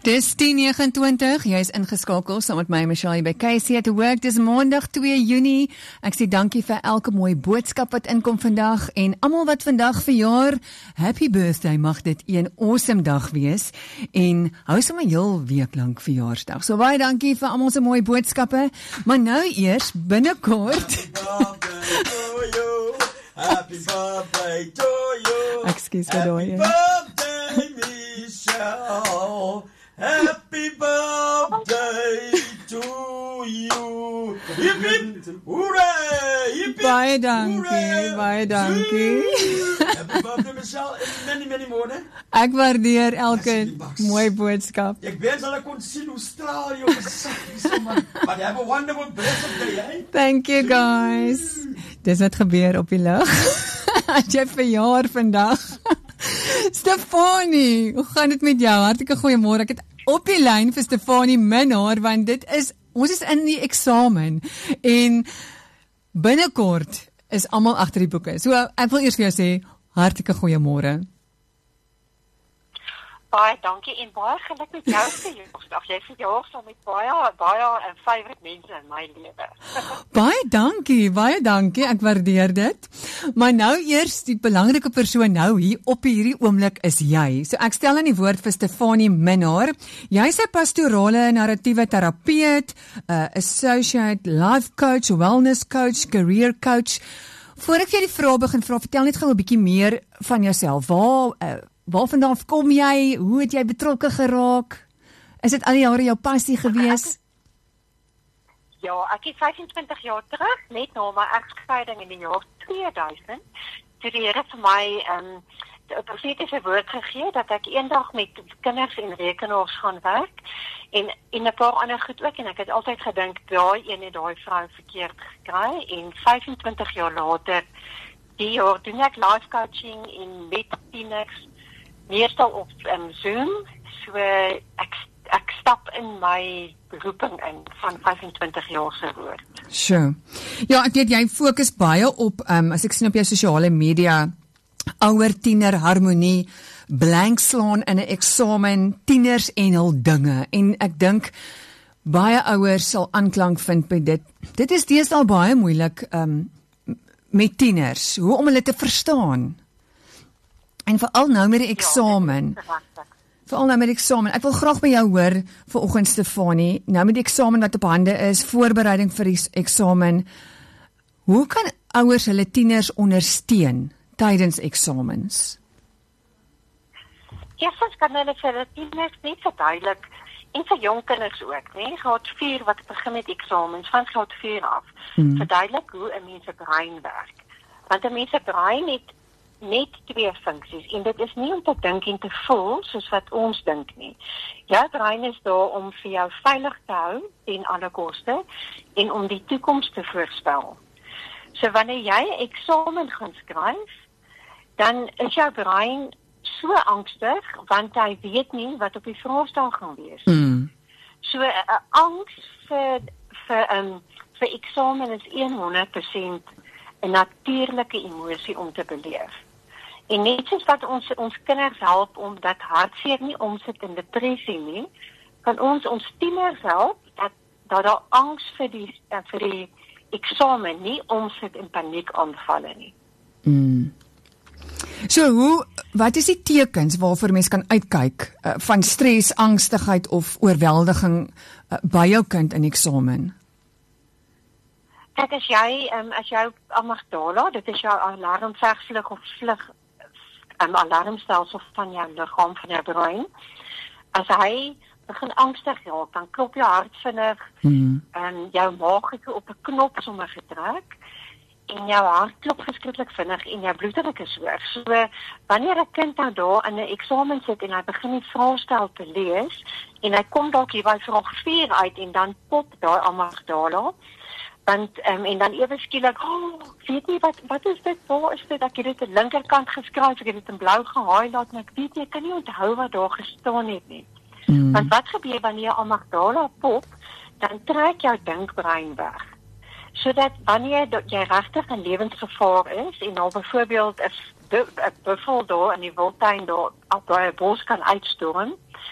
Dis 10:29, jy is ingeskakel saam met my Michelle by KC at Work. Dis Maandag 2 Junie. Ek sê dankie vir elke mooi boodskap wat inkom vandag en almal wat vandag verjaar, happy birthday, mag dit 'n awesome dag wees en hou sommer heel week lank verjaarsdag. So baie dankie vir almal se mooi boodskappe, maar nou eers binnekort. Happy birthday to you. Ekskuus vir daai. Birthday, Michelle. Happy birthday to you. Hip hip, hooray! Hip hip, Baie dankie, hooray. baie dankie. Happy birthday, Michelle, and many more. Ek waardeer elke mooi boodskap. Ek wens hulle kon sien hoe straal jou gesig hier man. But have a wonderful birthday, eh? Thank you guys. Dis wat gebeur op die lig. As jy verjaar vandag. Stefanie, hoe gaan dit met jou? Hartlike goeiemôre. Ek het op die lyn vir Stefanie Minnaar, want ons is in die eksamen en binnekort is almal agter die boeke. So ek wil eers vir jou sê hartlike goeiemôre. Baie dankie en baie geluk met jou verjaarsdag. Jy verjaar saam met baie favourite mense in my lewe. Baie dankie, ek waardeer dit. Maar nou eers die belangrike persoon nou hier op hierdie oomblik is jy. So ek stel aan die woord vir Stefanie Minnaar. Jy's 'n pastorale narratiewe terapeut, associate life coach, wellness coach, career coach. Voor ek jy die vrae begin vra, vertel net gou 'n bietjie meer van jouself. Waar vandaan kom jy? Hoe het jy betrokke geraak? Is dit al die jare jou passie gewees? Ja, ek is 25 jaar terug, net na my egskeiding in die jaar 2000, toe die Here vir my 'n profetiese woord gegee dat ek eendag met kinders en rekenaars gaan werk en 'n paar ander goed ook, en ek het altyd gedink daai vrou verkeerd gekry, en 25 jaar later, die jaar doen ek life coaching en met tieners, meestal op Zoom, so ek stap in my beroeping in van 25 jaar se woord. Sure. Ja, ek weet jy fokus baie op, as ek sien op jou sosiale media, ouer tiener harmonie, blank slaan in 'n eksamen, tieners en hul dinge. En ek dink baie ouers sal aanklank vind by dit. Dit is deesdae baie moeilik met tieners, hoe om hulle te verstaan. En veral nou met die eksamen. Ek wil graag by jou hoor vanoggend Stefanie, nou met die eksamen wat op hande is, voorbereiding vir die eksamen. Hoe kan ouers hulle tieners ondersteun tydens eksamens? Eerstens kan hulle vir hulle tieners net verduidelik, en vir jong kinders ook, graad 4 wat begin met eksamens, van graad 4 af, verduidelik hoe 'n mens se brein werk. Want 'n mens se brein het net 2 funksies, en dit is nie om te dink en te voel soos wat ons dink nie. Jou brein is daar om vir jou veilig te hou ten alle koste en om die toekoms te voorspel. So wanneer jy 'n eksamen gaan skryf, dan is jou brein so angstig want hy weet nie wat op die vraestel gaan wees. So 'n angs vir eksamen is 100% 'n natuurlike emosie om te beleef. En net soos wat ons kinders help om dat hartseer nie omsit in depressie nie, kan ons tieners help dat daar angs vir die eksamen nie omsit in paniekaanvalle nie. So wat is die tekens waarvoor mens kan uitkyk van stres, angstigheid of oorweldiging by jou kind in eksamen? Kijk, as jou amygdala, dit is jou alarmvegvlug of vlug, alarmstelsel van jou liggaam, van jou brein, as hy begin angstig raak, dan klop jou hart vinnig, jou maag het op 'n knop sommer gedruk, en jou hart klop verskriklik vinnig, en jou bloeddruk is hoog. So, wanneer 'n kind nou daar in 'n eksamen sit, en hy begin die vraestel te lees, en hy kom dalk hier by vraag 4 uit, en dan pop daai amygdala, en dan ewe skielik, weet jy, wat is dit, waar is dit, ek het dit aan die linkerkant geskryf, ek het dit in blou gehighlight, en ek weet jy, ek kan nie onthou wat daar gestaan het nie. Want wat gebeur wanneer amygdala pop, dan trek jou dinkbrein weg. Sodat wanneer jy regtig in lewensgevaar is, en nou byvoorbeeld 'n buffel daar in die wildtuin daar op daai bos kan uitstorm,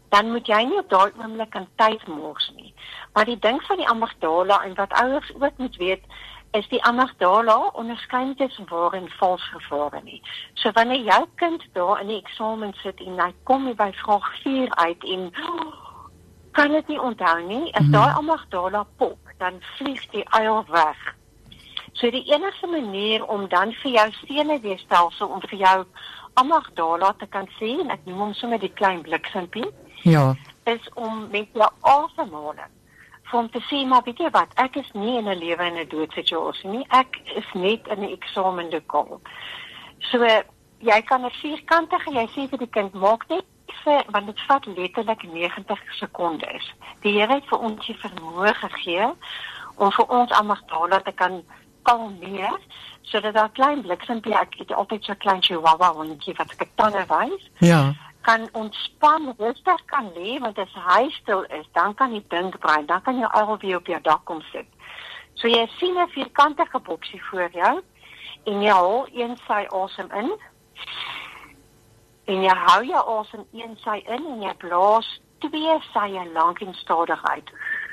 dan moet jy nie op daai oomblik aan tyd mors nie. Maar die ding van die amygdala en wat ouers ook moet weet, is die amygdala onderskei nie tussen ware en vals gevare nie. So wanneer jou kind daar in die eksamen sit en hy kom nie by vraag 4 uit en kan dit nie onthou nie, as daai amygdala pop, dan vlieg die uil weg. So die enigste manier om dan vir jou senuweestelsel, om vir jou amygdala te kan sê, en ek noem hom sommer die klein bliksempie, Ja. is om met jou asemhaling vir hom te sê, maar weet jy wat, ek is nie in 'n lewe en 'n dood situasie nie, ek is net in 'n eksamenlokaal. So, jy kan 'n vierkantige, jy sê vir die kind, maak net want dit vat letterlik 90 sekondes. Die Here het vir ons die vermoë gegee om vir ons amygdala te kan kalmeer, sodat daar klein bliksempie, ek het altyd so klein chihuahua hondjie wat ek tande wys, Ja. kan ontspan, rustig kan lê, want as hy stil is, dan kan jy dink brein, dan kan jy alweer op jou dak kom sit. So jy sien 'n vierkantige boksie voor jou, en jy haal een sy asem in, en jy hou jou asem een sy in, en jy blaas 2 sye lank en stadig uit.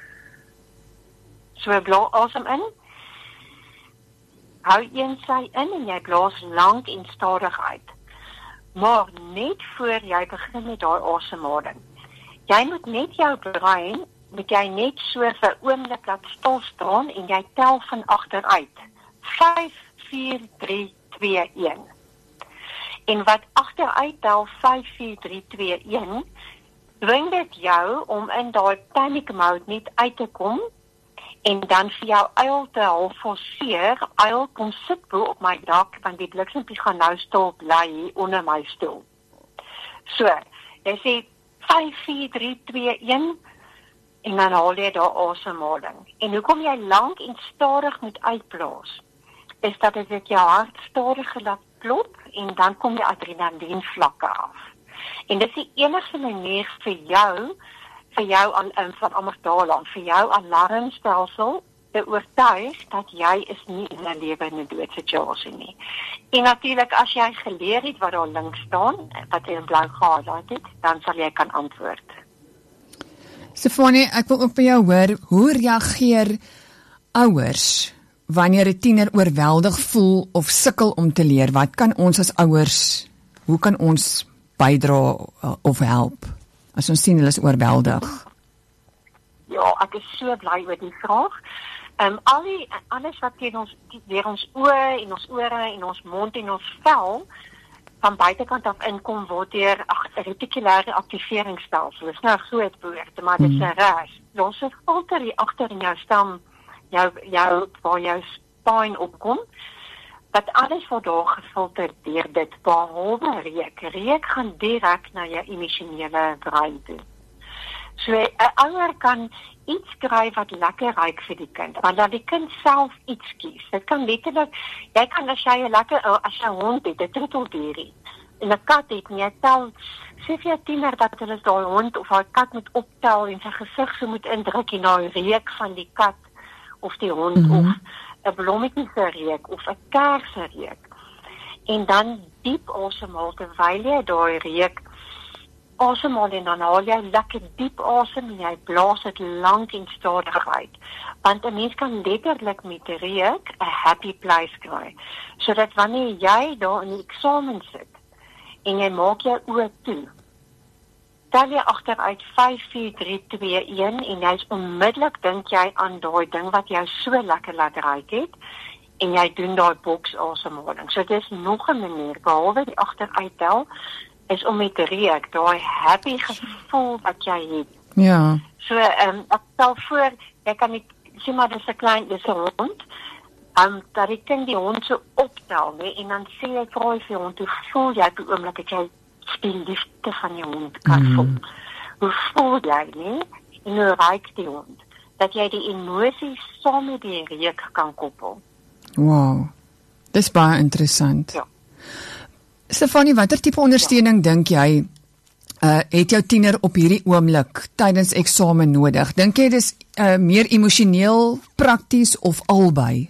So blaas asem in, hou een sy in, en jy blaas lank en stadig uit. Maar net voor jy begin met daai asemhaling, jy moet net jou brein, moet jy net so vir 'n oomblik laat stil staan en jy tel van agteruit. 5, 4, 3, 2, 1. En wat agteruit tel 5, 4, 3, 2, 1, bring dit jou om in daai panic mode net uit te kom en dan vir jou uil te half forceer, uil kom sit bo op my dak, want die bliksempie gaan nou stil bly hier onder my stoel. So, jy sê 5, 4, 3, 2, 1 en dan haal jy daar asemhaling. En hoekom jy lank en stadig moet uitblaas, is dat dit jou hart stadig laat klop en dan kom die adrenalien vlakke af. En dit is die enigste manier vir jou van amygdala, vir jou alarmstelsel te oortuig dat jy is nie in 'n lewe en 'n dood situasie nie. En natuurlik as jy geleer het wat daar links staan, wat jy in blou gehighlight het, dan sal jy kan antwoord. Stefanie, ek wil ook by jou hoor, hoe reageer ouers wanneer 'n tiener oorweldig voel of sukkel om te leer? Wat kan ons as ouers, hoe kan ons bydra of help as ons sien hulle is oorweldig? Ja, ek is so bly oor die vraag. Alles wat teen ons, deur ons oë en ons ore en ons mond en ons vel van buitekant af inkom word deur retikulêre aktiveringsstelsel. Dit is nou 'n groot woord, maar dit is 'n ras. Ons het filter hier agter in jou stam, waar jou spine opkom, dat alles word daar gefilter deur dit, behalwe reuk. Reuk gaan direk na jou emosionele brein toe. So 'n ouer kan iets kry wat lekker ruik vir die kind, want dan die kind self iets kies. Dit kan letterlik, jy kan as jy 'n hond het, 'n troeteldierie, en 'n kat het, en jy tel, sê vir jou tiener dat hulle daai hond of daai kat moet optel en sy gesig so moet indruk en daai reuk van die kat of die hond of 'n blommetjie se reuk of 'n kers se reuk. En dan diep asemhaal terwyl jy daai reuk asemhaal en dan haal jy lekker diep asem en jy blaas dit lank en stadig uit. Want 'n mens kan letterlik met reuk 'n happy place kry. Sodat wanneer jy daar in die eksamen sit en jy maak jou oë toe, tel jy agteruit 5, 4, 3, 2, 1 en jy's onmiddellik dink jy aan daai ding wat jou so lekker laat ruik het en jy doen daai boks asemhaling. So dit is nog 'n manier, behalwe die agteruit tel, is om met reuk, daai happy gevoel wat jy het. Ja. So, ek stel voor, jy kan nie, sê maar, dis 'n hond, dat die kind die hond so optel, nee, en dan sê jy vir hy vir hond, hoe voel jy op die oomblik dat jy die liefde van die hond kan voel? Hoe voel jy, nee? En hoe ruik die hond? Dat jy die emosies saam met die reuk kan koppel. Wow, dis baie interessant. Ja. Stefanie, watter tipe ondersteuning dink jy het jou tiener op hierdie oomblik tydens eksamen nodig? Dink jy dis meer emosioneel, prakties of albei?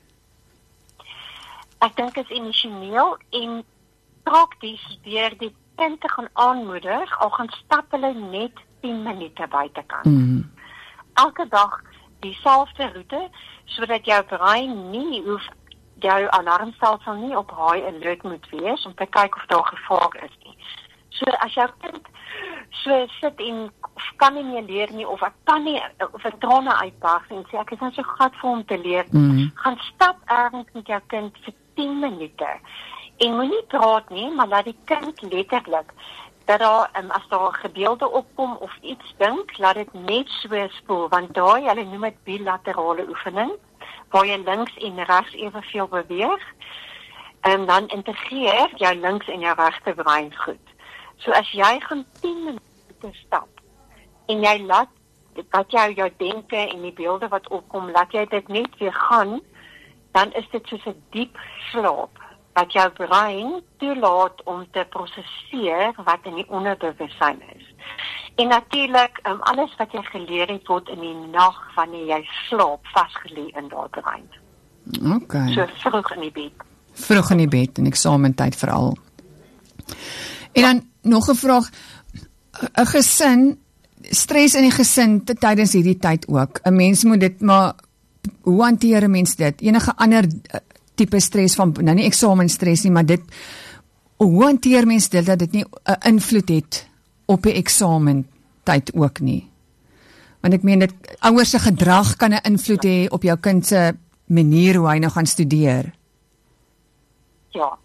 Ek dink dit is emosioneel en prakties deur die kind te gaan aanmoedig, al gaan stap hulle net 10 minute buitekant. Elke dag dieselfde roete, sodat jou brein nie hoef, jou alarmstelsel nie op high alert moet wees, om te kyk of daar gevaar is nie. So as jou kind so sit en kan nie meer leer nie, of ek kan nie, of 'n trane uitbarst en sê, ek is nou so gat vir hom te leer, gaan stap ergens met jou kind vir 10 minute, en moenie praat nie, maar laat die kind letterlik, dat daar, as daar gebeelde opkom of iets dink, laat dit net so spoel, want daai, hulle noem dit bilaterale oefening, waar jy links en regs evenveel beweeg, en dan integreer jou links en jou regte brein goed. So as jy gaan 10 minute stap, en jy laat jou denke en die beelde wat opkom, laat jy dit net weer gaan, dan is dit soos 'n diep slaap, wat jou brein toelaat om te prosesseer wat in die onderbewussyn is. En natuurlik, alles wat jy geleer het, word in die nag wanneer jy slaap, vasgelê in daai brein. Okay. So vroeg in die bed. Vroeg in die bed, in eksamentyd veral. En dan nog 'n vraag, 'n gesin, stres in die gesin tydens hierdie tyd ook. 'n Mens moet dit maar, hoe hanteer 'n mens dit? Enige ander tipe stres van, nou nie eksamenstress nie, maar dit, hoe hanteer mens dit, dat dit nie 'n invloed het op die eksamentyd ook nie? Want ek meen, ouers se gedrag kan 'n invloed hê op jou kind se manier hoe hy nou gaan studeer. Ja,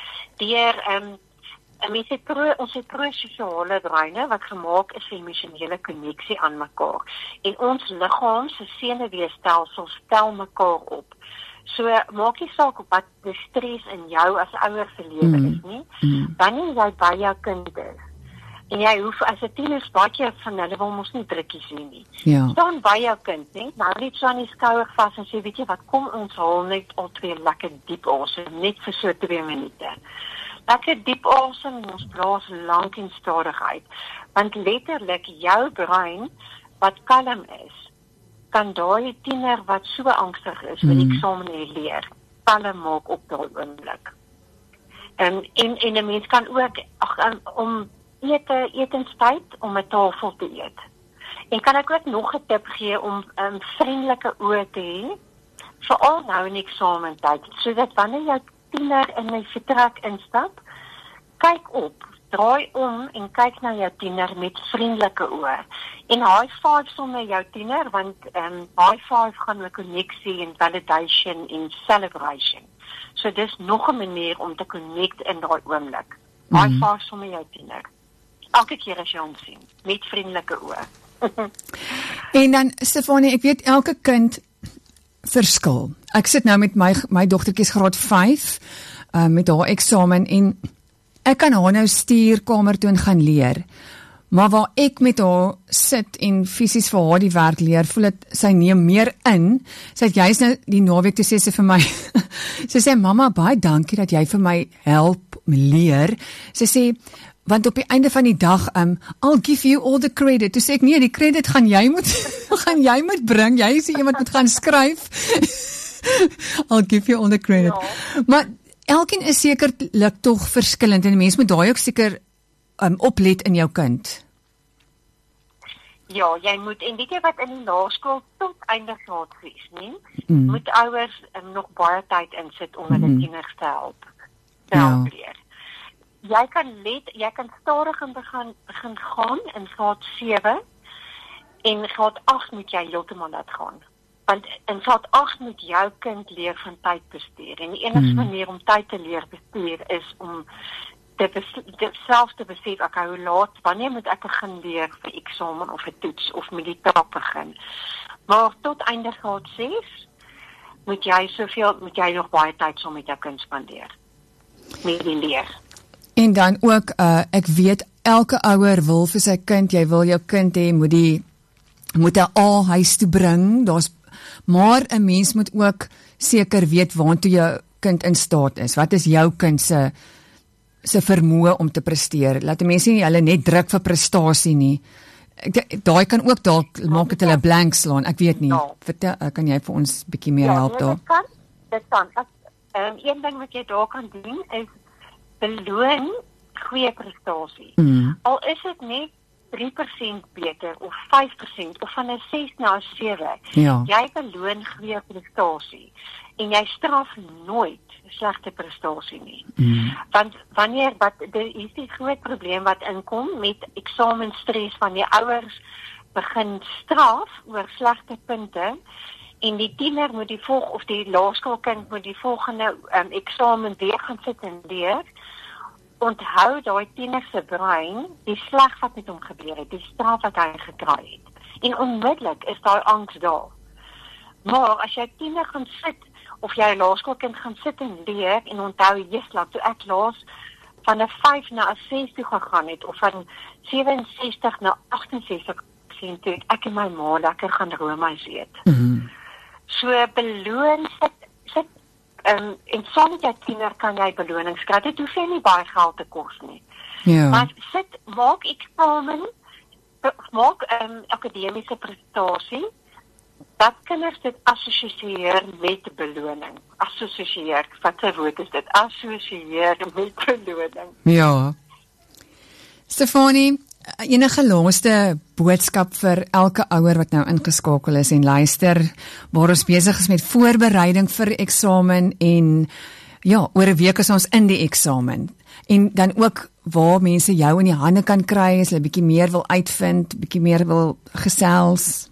ons het pro-sosiale breine wat gemaak is vir emosionele konneksie aan mekaar. En ons liggaam se senuweestelsel stel mekaar op. So maak nie saak op wat die stres in jou as ouer se lewe is nie. Wanneer jy by jou kind is, en jy hoef as 'n tiener, baie van hulle wil mos nie drukkies hê nie. Ja. Staan by jou kind, né? Nou net so aan die skouer vas en sê, weet jy wat, kom ons haal net al 2 lekker diep asem, net vir so 2 minute. Lekker diep asem, ons blaas lank en stadig uit. Want letterlik jou brein wat kalm is, kan daai tiener wat so angstig is vir die eksamen leer, kalm maak op daai oomblik. En 'n mens kan ook om etenstyd om 'n tafel te eet. En kan ek ook nog 'n tip gee om vriendelike oë te hê, veral nou in eksamentyd, sodat wanneer jou tiener in 'n vertrek instap, kyk op, draai om en kyk na jou tiener met vriendelike oë. En high five sommer jou tiener, want high five gaan oor konneksie en validation en celebration. So dis nog 'n manier om te connect in daai oomblik. High five sommer jou tiener. Elke keer as jy hom sien, met vriendelike oë. En dan, Stefanie, ek weet elke kind verskil. Ek sit nou met my dogtertjie graad 5, met haar eksamen, en ek kan haar nou stuur kamer toe en gaan leer. Maar waar ek met haar sit en fisies vir haar die werk leer, voel dit sy neem meer in. Sy het juist nou die naweek toe sê sy vir my, sy sê, mamma, baie dankie dat jy vir my help leer. Sy sê, want op die einde van die dag, I'll give you all the credit. Toe sê ek, nee, die credit gaan jy moet bring, jy is die een wat moet gaan skryf. I'll give you all the credit. Ja. Maar elkeen is sekerlik tog verskillend, en die mens moet daai ook seker oplet in jou kind. Ja, jy moet, en weet jy wat, in die laerskool tot einde graad 6, nie? Moet ouers nog baie tyd insit om hulle tieners te help. Leer. Jy kan stadig begin gaan in graad 7, en graad 8 moet jy heeltemal laat gaan. Want in graad 8 moet jou kind leer van tydbestuur, en die enigste manier om tyd te leer bestuur is om self te besef, okay, hoe laat, wanneer moet ek begin leer vir eksamen of 'n toets, of met die taak begin. Maar tot einde graad 6 moet jy nog baie tyd saam met jou kind spandeer met die leer. En dan ook, ek weet, elke ouer wil vir sy kind, jy wil jou kind hê, moet 'n A huis toe bring, maar 'n mens moet ook seker weet waantoe jou kind in staat is. Wat is jou kind se vermoë om te presteer? Laat die mense nie hulle net druk vir prestasie nie. Daai kan ook dalk maak dit hulle blank slaan, ek weet nie. Vertel, kan jy vir ons bietjie meer help daar? Dit kan. Een ding wat jy daar kan doen is beloon goeie prestasie. Al is dit net 3% beter of 5% of van 'n 6 na 'n 7. Ja. Jy beloon goeie prestasie en jy straf nooit slegte prestasie nie. Want wanneer is die groot probleem wat inkom met eksamenstres wanneer ouers begin straf oor slegte punte en die tiener moet die laerskoolkind moet die volgende eksamen weer gaan sit en leer. Onthou daai tiener se brein, die sleg wat met hom gebeur het, die straf wat hy gekry het. En onmiddellik is daai angs daar. Maar as jy tiener gaan sit, of jy 'n laerskoolkind gaan sit en leer, en onthou, laat toe ek laas van 'n 5 na 'n 6 toe gegaan het, of van 67 na 68%, toe ek en my ma lekker gaan roomys eet. So beloon, sit en saam met jou tiener kan jy belonings kry. Dit hoef jy nie baie geld te kos nie. Ja. Maar maak eksamen, maak akademiese prestasie, dat kinders dit assosieer met beloning. Assosieer, wat sy woord is dit? Assosieer met beloning. Ja. Stefanie, enige laaste boodskap vir elke ouer wat nou ingeskakel is en luister, waar ons besig is met voorbereiding vir eksamen en ja, oor 'n week is ons in die eksamen. En dan ook waar mense jou in die hande kan kry as hulle bietjie meer wil uitvind, bietjie meer wil gesels.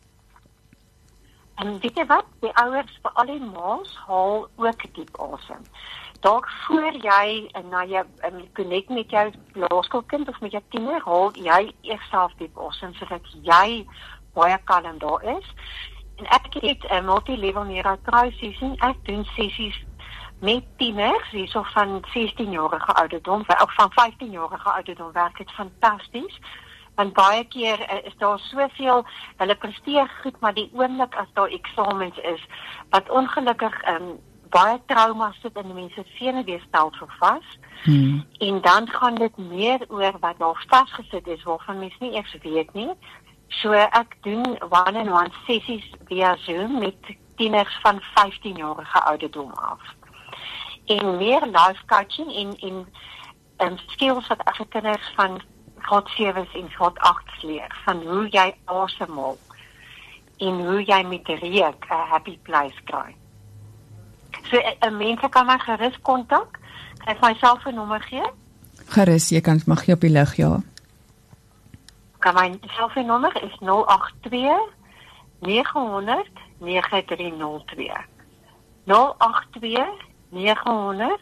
En weet jy wat, die ouers, vir al die ma's, haal ook diep asem. Dalk voor jy na jou connect met jou laerskoolkind of met jou tiener, haal jy eers self diep asem, sodat jy baie kalm daar is. En ek het 'n multi-level neurotransessie, ek doen sessies met tieners, hierso van 16-jarige ouderdom, of van 15-jarige ouderdom, werk dit fantasties. Want baie keer is daar soveel, hulle presteer goed, maar die oomblik as daar eksamens is, wat ongelukkig baie trauma sit in die mense senuweestelsel so vas. En dan gaan dit meer oor wat daar vasgesit is, waarvan mense nie eers weet nie. So ek doen one-on-one sessies via Zoom met tieners van 15-jarige ouderdom af. En meer life coaching en skills wat ek vir kinders van graad 7 en graad 8 leer, van hoe jy asemhaal en hoe jy met reuk 'n happy place kry. So mense kan my gerus kontak. Kan ek my selfoonnommer gee? Gerus, jy kan mag jy op die lig, ja. My selfoonnommer is 082 900 9302. 082 900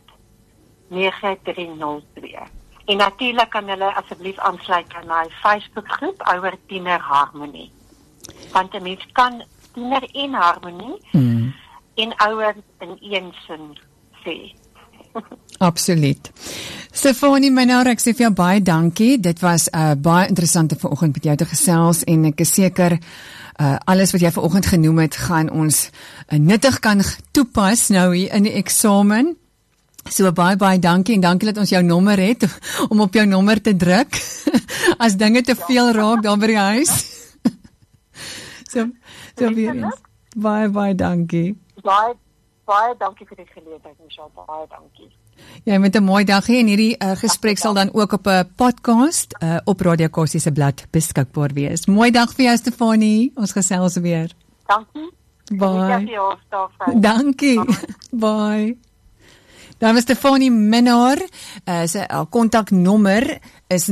9302. En natuurlik kan hulle asseblief aansluit by my Facebookgroep Ouer Tiener Harmonie. Want 'n mens kan tiener en harmonie en ouer in een sin sê. Absoluut. Stefanie Minnaar, ek sê vir jou baie dankie. Dit was baie interessant vanoggend met jou te gesels en ek is seker alles wat jy vanoggend genoem het, gaan ons nuttig kan toepas nou hier in die eksamen. So baie dankie en dankie dat ons jou nommer het om op jou nommer te druk as dinge te veel raak daar by die huis. so weer eens. Baie dankie. Baie dankie vir die geleentheid, Michelle. Baie dankie. Jy met 'n mooi dag hê en hierdie gesprek sal dan ook op 'n podcast op Radio Kaapse se blad beskikbaar wees. Mooi dag vir jou, Stefanie. Ons gesels weer. Dankie. Bye. Dankie. Bye. Dan is Stefanie Minnaar, sy kontaknommer is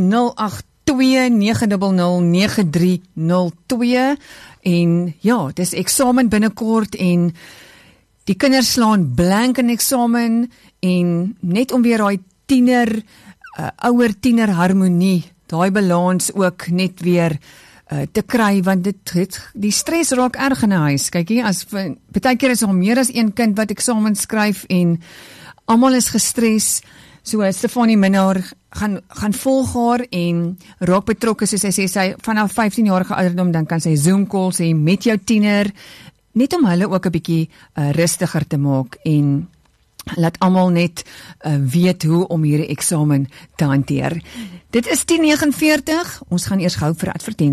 082-900-9302 en ja, dis eksamen binnekort en die kinders slaan blank in eksamen en net om weer daai ouer tiener harmonie, daai balans ook net weer te kry, want die stres raak erg in 'n huis. Kyk hier, baie keer is al meer as een kind wat eksamen skryf en almal is gestres. So Stefanie Minnaar gaan volg haar en raak betrokke, soos sy sê, vanaf 15-jarige ouderdom, dan kan sy Zoom calls hê met jou tiener, net om hulle ook 'n bietjie rustiger te maak en laat almal net weet hoe om hierdie eksamen te hanteer. Dit is 10:49, ons gaan eers gou vir advertensie.